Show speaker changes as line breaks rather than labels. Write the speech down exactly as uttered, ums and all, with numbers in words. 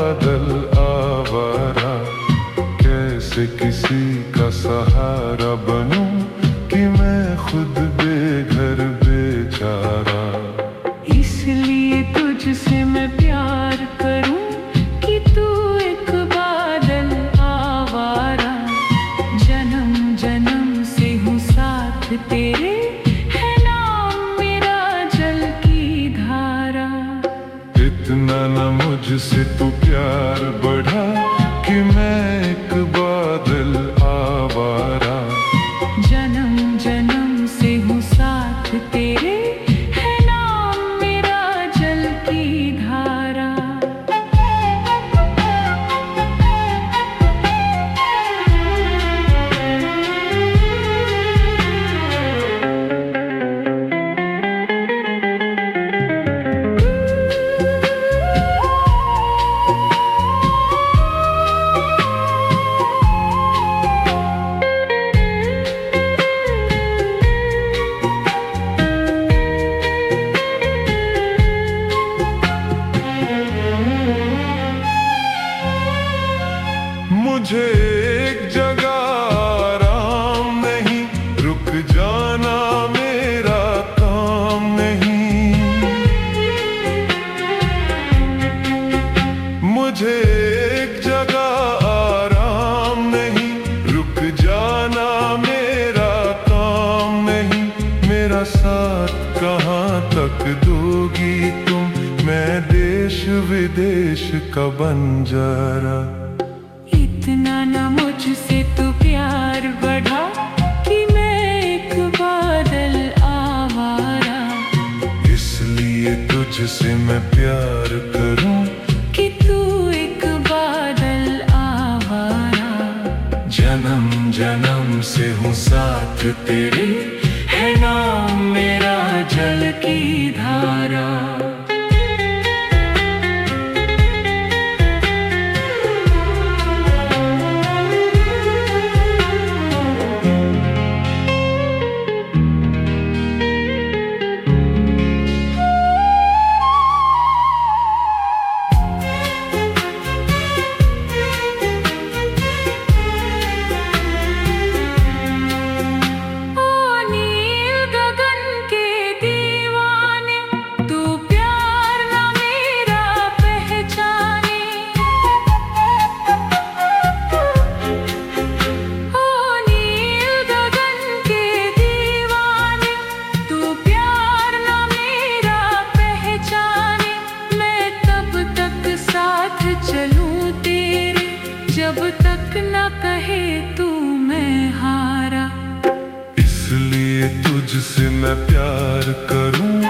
बादल आवारा, कैसे किसी का सहारा बनूं कि मैं खुद बेघर बेचारा।
इसलिए तुझसे मैं प्यार करूं कि तू एक बादल आवारा। जन्म जन्म से हूँ साथ तेरे, है नाम मेरा जल की धारा।
इतना न मुझसे तू प्यार बढ़ा कि मैं एक बादल आवारा।
जन्म जन्म से हूँ साथ तेरे, है नाम मेरा जल की धारा।
मुझे एक जगह आराम नहीं, रुक जाना मेरा काम नहीं। मुझे एक जगह आराम नहीं, रुक जाना मेरा काम नहीं। मेरा साथ कहाँ तक दोगी तुम, मैं देश विदेश का बंजारा।
इतना न मुझसे तू प्यार बढ़ा कि मैं एक बादल आवारा।
इसलिए तुझसे मैं प्यार करूं
कि तू एक बादल आवारा।
जन्म जन्म से हूँ साथ तेरे,
है नाम मेरा जल की धारा। जब तक न कहे तू मैं हारा।
इसलिए तुझसे मैं प्यार करूं